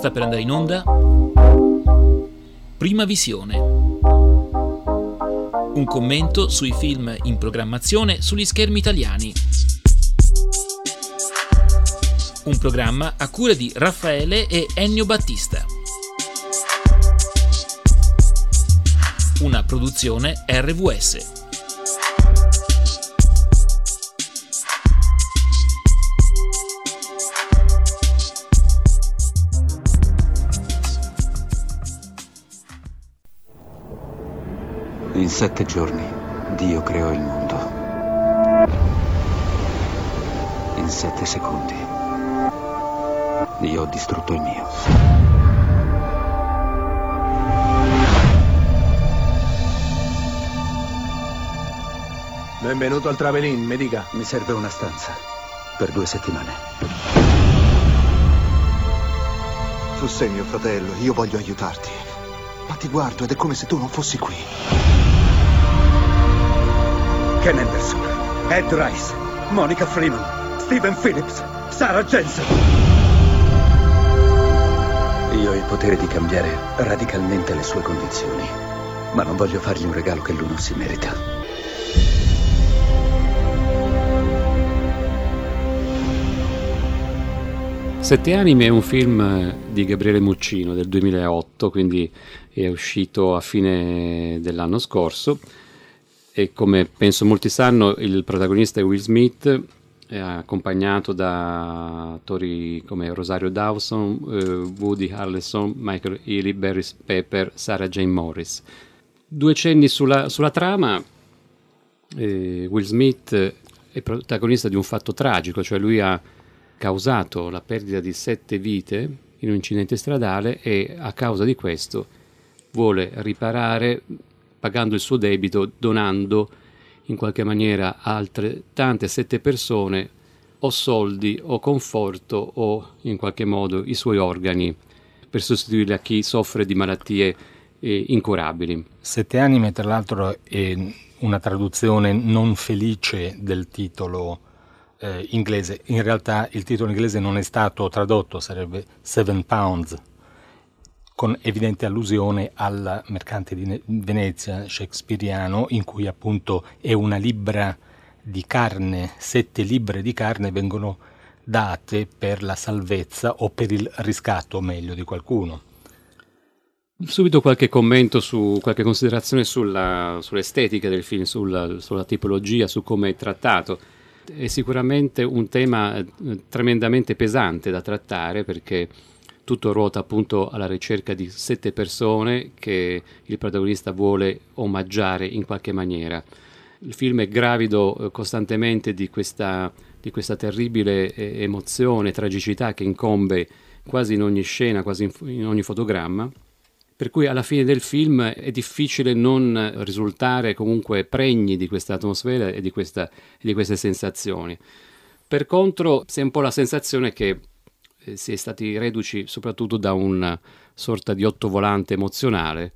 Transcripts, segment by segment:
Sta per andare in onda Prima Visione, un commento sui film in programmazione sugli schermi italiani. Un programma a cura di Raffaele e Ennio Battista. Una produzione RVS. In 7 giorni Dio creò il mondo. In 7 secondi io ho distrutto il mio. Benvenuto al Travelin, mi dica. Mi serve una stanza per 2 settimane. Tu sei mio fratello, io voglio aiutarti. Ma ti guardo ed è come se tu non fossi qui. Ken Anderson, Ed Rice, Monica Freeman, Stephen Phillips, Sarah Jensen. Io ho il potere di cambiare radicalmente le sue condizioni, ma non voglio fargli un regalo che lui non si merita. Sette anime è un film di Gabriele Muccino del 2008, quindi è uscito a fine dell'anno scorso. E come penso molti sanno, il protagonista è Will Smith, è accompagnato da attori come Rosario Dawson, Woody Harrelson, Michael Ealy, Barry Pepper, Sarah Jane Morris. 2 cenni sulla trama. Will Smith è protagonista di un fatto tragico, cioè lui ha causato la perdita di 7 vite in un incidente stradale e a causa di questo vuole riparare pagando il suo debito, donando in qualche maniera a altre tante 7 persone o soldi o conforto o in qualche modo i suoi organi per sostituirli a chi soffre di malattie incurabili. 7 anime, tra l'altro, è una traduzione non felice del titolo inglese. In realtà il titolo inglese non è stato tradotto, sarebbe 7 Pounds, con evidente allusione al Mercante di Venezia shakespeariano, in cui appunto è una libbra di carne, 7 libbre di carne vengono date per la salvezza o per il riscatto, meglio, di qualcuno. Subito qualche commento, qualche considerazione sull'estetica del film, sulla tipologia, su come è trattato. È sicuramente un tema tremendamente pesante da trattare, perché tutto ruota appunto alla ricerca di 7 persone che il protagonista vuole omaggiare in qualche maniera. Il film è gravido costantemente di questa terribile emozione, tragicità che incombe quasi in ogni scena, quasi in ogni fotogramma, per cui alla fine del film è difficile non risultare comunque pregni di questa atmosfera e di queste sensazioni. Per contro, si ha un po' la sensazione che si è stati reduci soprattutto da una sorta di ottovolante emozionale,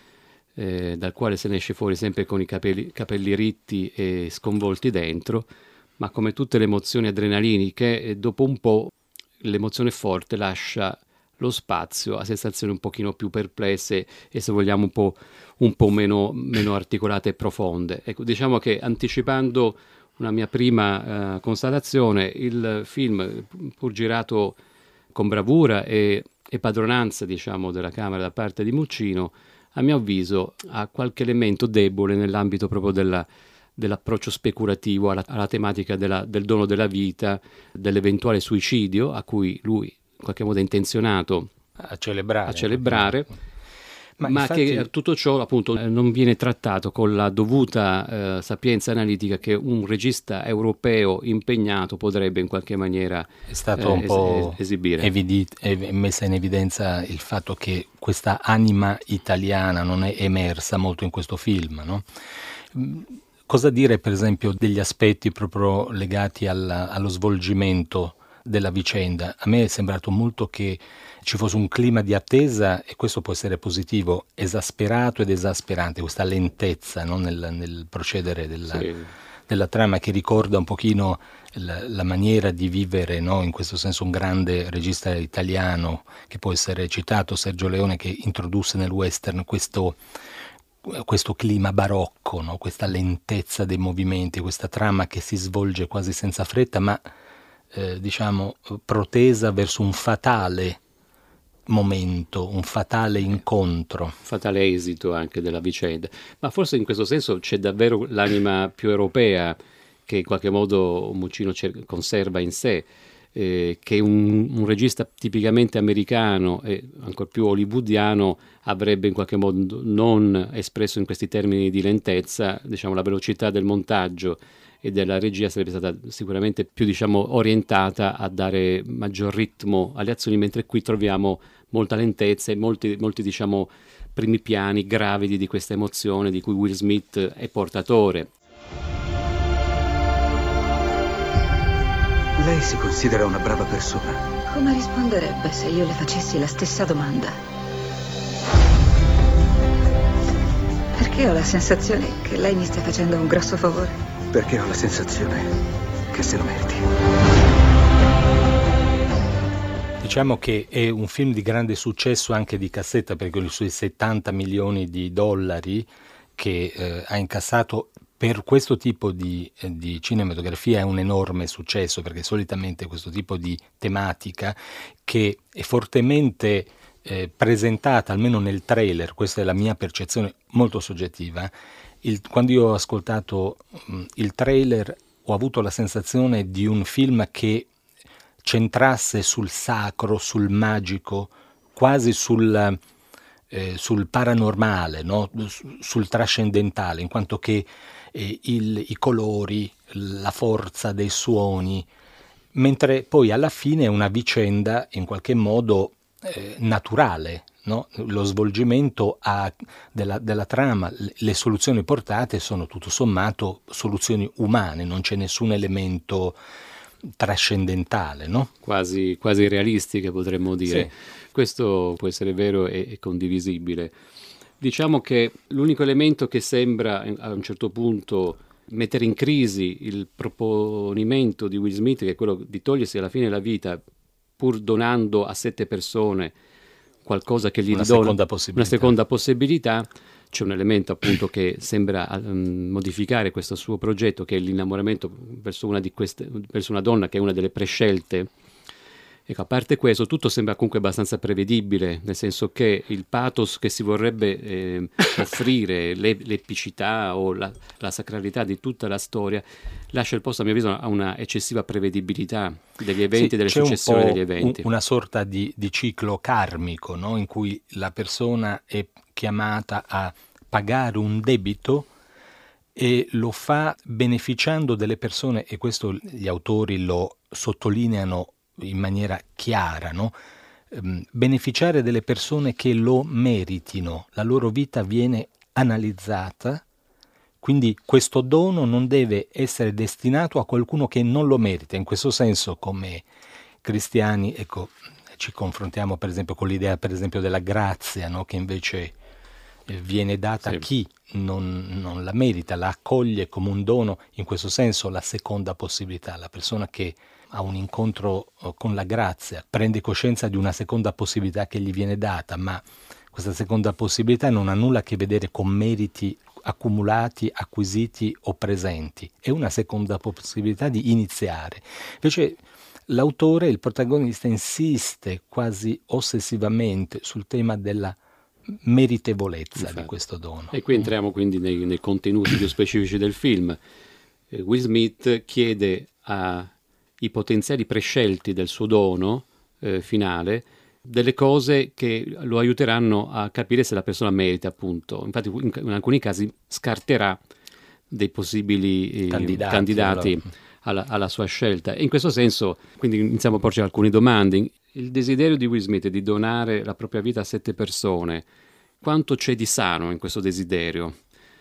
dal quale se ne esce fuori sempre con i capelli ritti e sconvolti dentro, ma come tutte le emozioni adrenaliniche, dopo un po' l'emozione forte lascia lo spazio a sensazioni un pochino più perplesse e, se vogliamo, un po' meno articolate e profonde. Ecco, diciamo che, anticipando una mia prima constatazione, il film, pur girato con bravura e padronanza, diciamo, della Camera da parte di Muccino, a mio avviso ha qualche elemento debole nell'ambito proprio dell'approccio speculativo alla tematica del dono della vita, dell'eventuale suicidio a cui lui in qualche modo è intenzionato a celebrare. Ma infatti, che tutto ciò appunto non viene trattato con la dovuta sapienza analitica che un regista europeo impegnato potrebbe in qualche maniera è stato un po' esibire. Messa in evidenza il fatto che questa anima italiana non è emersa molto in questo film, no? Cosa dire per esempio degli aspetti proprio legati allo svolgimento della vicenda? A me è sembrato molto che ci fosse un clima di attesa, e questo può essere positivo, esasperato ed esasperante, questa lentezza, no? nel procedere della trama, che ricorda un pochino la maniera di vivere, no? In questo senso un grande regista italiano che può essere citato, Sergio Leone, che introdusse nel western questo clima barocco, no? Questa lentezza dei movimenti, questa trama che si svolge quasi senza fretta, ma diciamo protesa verso un fatale momento, un fatale incontro. Fatale esito anche della vicenda. Ma forse in questo senso c'è davvero l'anima più europea che in qualche modo Muccino conserva in sé, che un regista tipicamente americano e ancor più hollywoodiano avrebbe in qualche modo non espresso in questi termini di lentezza. Diciamo, la velocità del montaggio e della regia sarebbe stata sicuramente più, diciamo, orientata a dare maggior ritmo alle azioni, mentre qui troviamo molta lentezza e molti diciamo primi piani gravidi di questa emozione di cui Will Smith è portatore. Lei si considera una brava persona? Come risponderebbe se io le facessi la stessa domanda? Perché ho la sensazione che lei mi stia facendo un grosso favore? Perché ho la sensazione che se lo meriti. Diciamo che è un film di grande successo anche di cassetta, perché con i suoi 70 milioni di dollari che ha incassato, per questo tipo di cinematografia è un enorme successo, perché solitamente questo tipo di tematica, che è fortemente presentata, almeno nel trailer, questa è la mia percezione molto soggettiva, quando io ho ascoltato il trailer ho avuto la sensazione di un film che centrasse sul sacro, sul magico, quasi sul paranormale, no? Sul trascendentale, in quanto che i colori, la forza dei suoni, mentre poi alla fine è una vicenda in qualche modo naturale, no? Lo svolgimento della trama, le soluzioni portate sono tutto sommato soluzioni umane, non c'è nessun elemento trascendentale, no? Quasi realistiche, potremmo dire. Sì. Questo può essere vero e condivisibile. Diciamo che l'unico elemento che sembra a un certo punto mettere in crisi il proponimento di Will Smith, che è quello di togliersi alla fine la vita pur donando a 7 persone qualcosa che gli ridona una seconda possibilità, c'è un elemento appunto che sembra modificare questo suo progetto, che è l'innamoramento verso una donna che è una delle prescelte. Ecco, a parte questo, tutto sembra comunque abbastanza prevedibile, nel senso che il pathos che si vorrebbe offrire, l'epicità o la sacralità di tutta la storia, lascia il posto, a mio avviso, a una eccessiva prevedibilità degli eventi, delle successioni degli eventi. Una sorta di ciclo karmico, no? In cui la persona è chiamata a pagare un debito e lo fa beneficiando delle persone, e questo gli autori lo sottolineano in maniera chiara, no? Beneficiare delle persone che lo meritino, la loro vita viene analizzata, quindi questo dono non deve essere destinato a qualcuno che non lo merita. In questo senso, come cristiani, ecco, ci confrontiamo per esempio con l'idea per esempio della grazia, no? Che invece viene data a chi non la merita, la accoglie come un dono. In questo senso la seconda possibilità, la persona che ha un incontro con la grazia prende coscienza di una seconda possibilità che gli viene data, ma questa seconda possibilità non ha nulla a che vedere con meriti accumulati, acquisiti o presenti, è una seconda possibilità di iniziare. Invece l'autore, il protagonista, insiste quasi ossessivamente sul tema della meritevolezza di questo dono. E qui entriamo quindi nei contenuti più specifici del film. Will Smith chiede ai potenziali prescelti del suo dono finale delle cose che lo aiuteranno a capire se la persona merita, appunto. Infatti in alcuni casi scarterà dei possibili candidati alla sua scelta. E in questo senso, quindi iniziamo a porci alcune domande. Il desiderio di Will Smith è di donare la propria vita a 7 persone. Quanto c'è di sano in questo desiderio?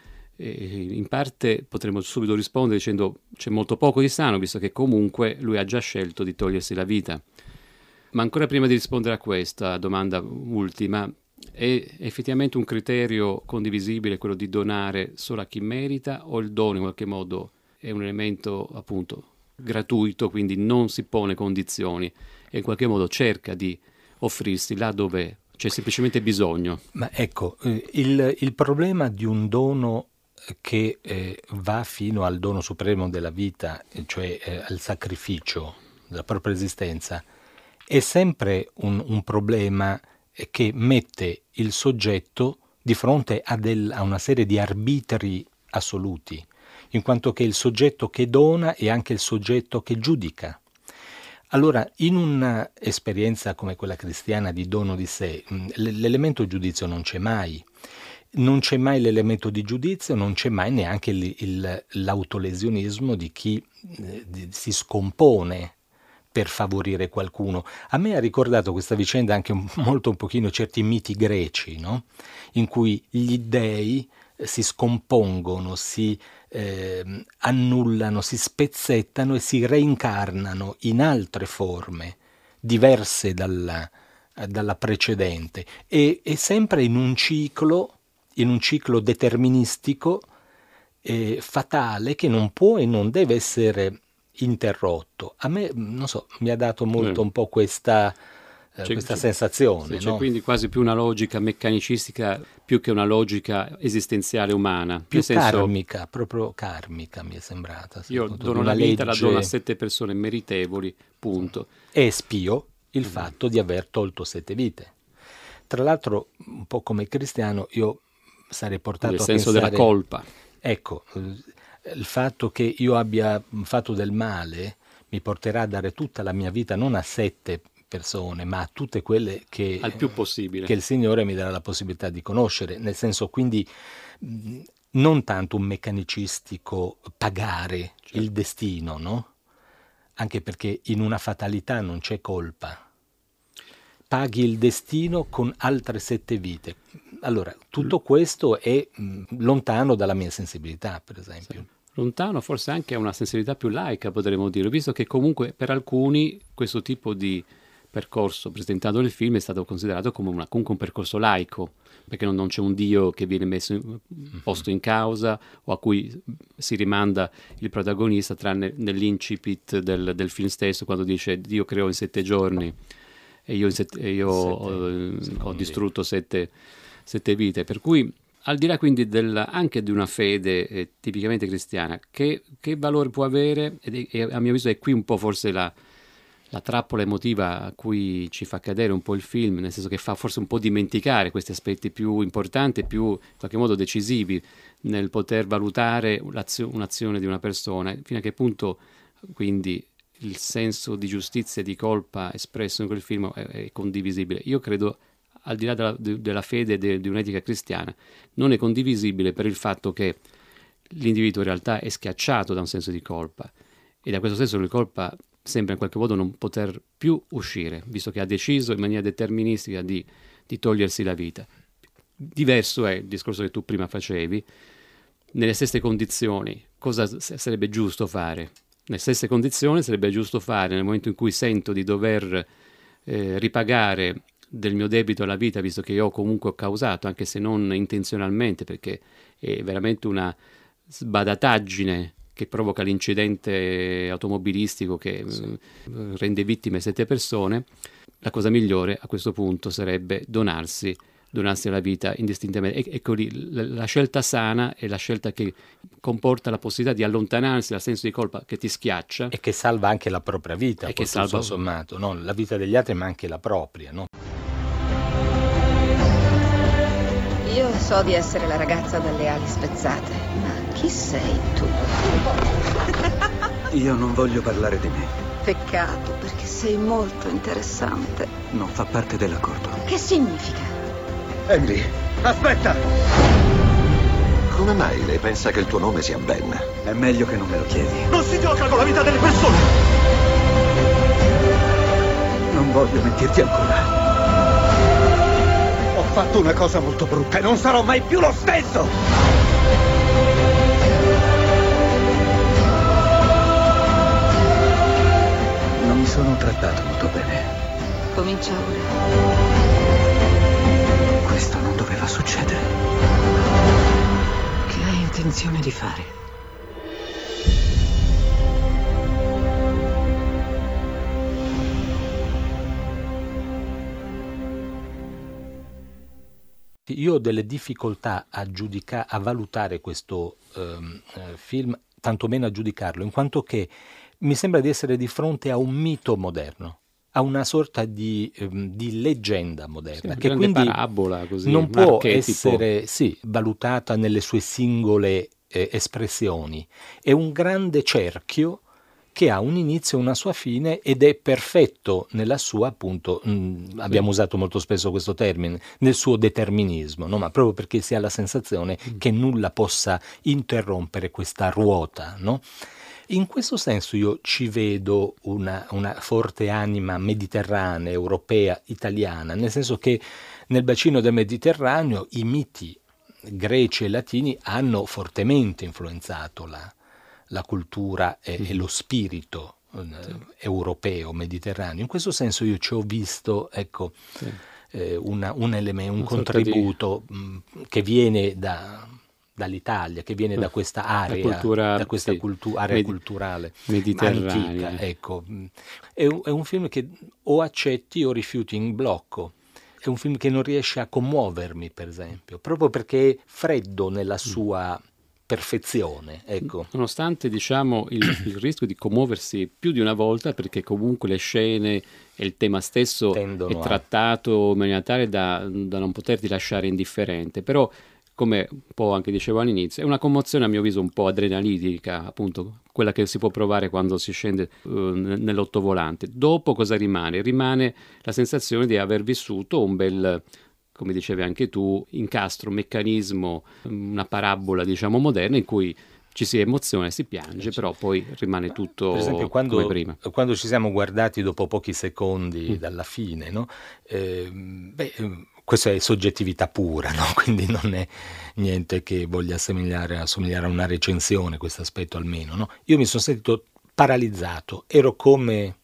In parte potremmo subito rispondere dicendo c'è molto poco di sano, visto che comunque lui ha già scelto di togliersi la vita. Ma ancora prima di rispondere a questa domanda ultima, è effettivamente un criterio condivisibile quello di donare solo a chi merita, o il dono in qualche modo è un elemento appunto gratuito, quindi non si pone condizioni e in qualche modo cerca di offrirsi là dove c'è semplicemente bisogno. Ma ecco, il problema di un dono che va fino al dono supremo della vita, cioè al sacrificio della propria esistenza, è sempre un problema che mette il soggetto di fronte a una serie di arbitri assoluti, in quanto che il soggetto che dona è anche il soggetto che giudica. Allora, in un'esperienza come quella cristiana di dono di sé, l'elemento giudizio non c'è mai. Non c'è mai l'elemento di giudizio, non c'è mai neanche l'autolesionismo di chi si scompone per favorire qualcuno. A me ha ricordato questa vicenda anche un pochino certi miti greci, no? In cui gli dei si scompongono, si annullano, si spezzettano e si reincarnano in altre forme diverse dalla precedente e sempre in un ciclo deterministico fatale che non può e non deve essere interrotto. A me, non so, mi ha dato molto un po' questa sensazione. C'è quindi quasi più una logica meccanicistica più che una logica esistenziale umana. Più karmica, proprio karmica mi è sembrata. Io dono la vita, la dono a 7 persone meritevoli, punto. E espio il fatto di aver tolto 7 vite. Tra l'altro, un po' come cristiano, io sarei portato a pensare... Nel senso della colpa. Ecco, il fatto che io abbia fatto del male mi porterà a dare tutta la mia vita non a 7 persone, ma a tutte quelle che al più possibile, che il Signore mi darà la possibilità di conoscere, nel senso quindi non tanto un meccanicistico pagare il destino, no? Anche perché in una fatalità non c'è colpa. Paghi il destino con altre 7 vite. Allora, tutto questo è lontano dalla mia sensibilità, per esempio. Sì. Lontano, forse anche a una sensibilità più laica, potremmo dire, visto che comunque per alcuni questo tipo di percorso presentato nel film è stato considerato come comunque un percorso laico, perché non c'è un Dio che viene posto in causa o a cui si rimanda il protagonista, tranne nell'incipit del film stesso, quando dice Dio creò in 7 giorni e io ho distrutto 7 vite, per cui al di là quindi anche di una fede tipicamente cristiana, che valore può avere, e a mio avviso è qui un po' forse la trappola emotiva a cui ci fa cadere un po' il film, nel senso che fa forse un po' dimenticare questi aspetti più importanti, più in qualche modo decisivi nel poter valutare un'azione di una persona, fino a che punto quindi il senso di giustizia e di colpa espresso in quel film è condivisibile. Io credo, al di là della fede di un'etica cristiana, non è condivisibile per il fatto che l'individuo in realtà è schiacciato da un senso di colpa e da questo senso di colpa sembra in qualche modo non poter più uscire, visto che ha deciso in maniera deterministica di togliersi la vita. Diverso è il discorso che tu prima facevi, nelle stesse condizioni cosa sarebbe giusto fare? Nelle stesse condizioni sarebbe giusto fare nel momento in cui sento di dover ripagare del mio debito alla vita, visto che io comunque ho causato, anche se non intenzionalmente, perché è veramente una sbadataggine che provoca l'incidente automobilistico che rende vittime 7 persone. La cosa migliore a questo punto sarebbe donarsi la vita indistintamente. Ecco lì, la scelta sana è la scelta che comporta la possibilità di allontanarsi dal senso di colpa che ti schiaccia. E che salva anche la propria vita, e che salva tutto sommato, no? La vita degli altri ma anche la propria, no? Io so di essere la ragazza dalle ali spezzate, ma chi sei tu? Io non voglio parlare di me. Peccato, perché sei molto interessante. Non fa parte dell'accordo. Che significa? Emily, aspetta! Come mai lei pensa che il tuo nome sia Ben? È meglio che non me lo chiedi. Non si gioca con la vita delle persone! Non voglio mentirti ancora. Ho fatto una cosa molto brutta e non sarò mai più lo stesso! Non mi sono trattato molto bene. Comincia ora. Questo non doveva succedere. Che hai intenzione di fare? Io ho delle difficoltà a valutare questo film, tantomeno a giudicarlo, in quanto che mi sembra di essere di fronte a un mito moderno, a una sorta di leggenda moderna, sì, che quindi parabola, così, non può archetipo. essere valutata nelle sue singole espressioni. È un grande cerchio che ha un inizio e una sua fine ed è perfetto nella sua, appunto, abbiamo usato molto spesso questo termine, nel suo determinismo, no? Ma proprio perché si ha la sensazione che nulla possa interrompere questa ruota, no? In questo senso io ci vedo una forte anima mediterranea, europea, italiana, nel senso che nel bacino del Mediterraneo i miti greci e latini hanno fortemente influenzato la cultura e lo spirito europeo, mediterraneo. In questo senso io ci ho visto, ecco, un elemento, un contributo che viene dall'Italia, che viene da questa area, da questa area culturale mediterranea, antica. Ecco. È un film che o accetti o rifiuti in blocco. È un film che non riesce a commuovermi, per esempio, proprio perché è freddo nella sua perfezione, ecco. Nonostante, diciamo, il rischio di commuoversi più di una volta, perché comunque le scene e il tema stesso è trattato in maniera tale da non poterti lasciare indifferente, però, come un po' anche dicevo all'inizio, è una commozione a mio avviso un po' adrenalitica, appunto, quella che si può provare quando si scende nell'ottovolante. Dopo cosa rimane? Rimane la sensazione di aver vissuto un bel, come dicevi anche tu, incastro, un meccanismo, una parabola, diciamo, moderna, in cui ci si emoziona e si piange, però poi rimane tutto, per esempio, come prima. Quando ci siamo guardati dopo pochi secondi dalla fine, no? Questa è soggettività pura, no? Quindi non è niente che voglia assomigliare a una recensione, questo aspetto almeno, no? Io mi sono sentito paralizzato, ero come,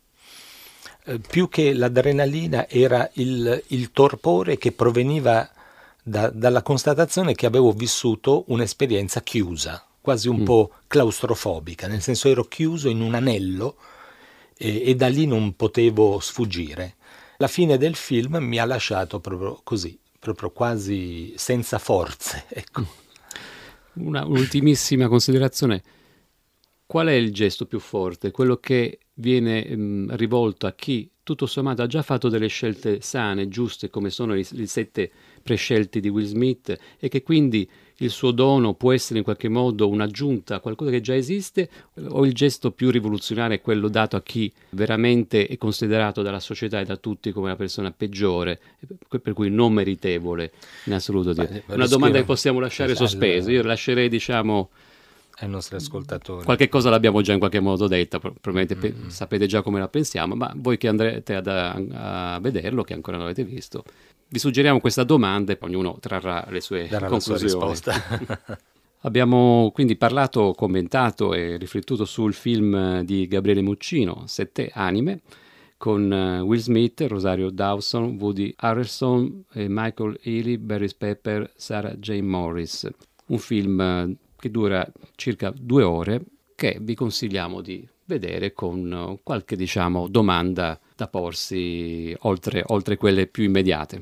più che l'adrenalina, era il torpore che proveniva dalla constatazione che avevo vissuto un'esperienza chiusa, quasi un po' claustrofobica, nel senso ero chiuso in un anello e da lì non potevo sfuggire. La fine del film mi ha lasciato proprio così, proprio quasi senza forze, ecco. Un'ultimissima considerazione: qual è il gesto più forte? Quello che viene rivolto a chi tutto sommato ha già fatto delle scelte sane, giuste, come sono i 7 prescelti di Will Smith, e che quindi il suo dono può essere in qualche modo un'aggiunta a qualcosa che già esiste, o il gesto più rivoluzionario è quello dato a chi veramente è considerato dalla società e da tutti come la persona peggiore, per cui non meritevole in assoluto? Una domanda che possiamo lasciare sospesa. Io lascerei, diciamo, ai nostri ascoltatori. Qualche cosa l'abbiamo già in qualche modo detta, probabilmente sapete già come la pensiamo, ma voi che andrete a vederlo, che ancora non avete visto, vi suggeriamo questa domanda e poi ognuno trarrà le sue conclusioni. La sua risposta. Abbiamo quindi parlato, commentato e riflettuto sul film di Gabriele Muccino, 7 anime, con Will Smith, Rosario Dawson, Woody Harrelson, Michael Ealy, Barry Pepper, Sarah J. Morris. Un film che dura circa 2 ore, che vi consigliamo di vedere con qualche, diciamo, domanda da porsi oltre quelle più immediate.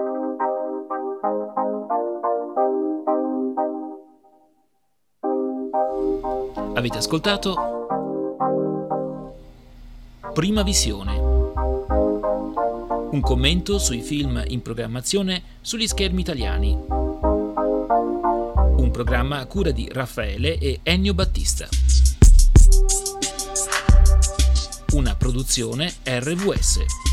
Avete ascoltato Prima Visione, un commento sui film in programmazione sugli schermi italiani. Un programma a cura di Raffaele e Ennio Battista. Una produzione RVS.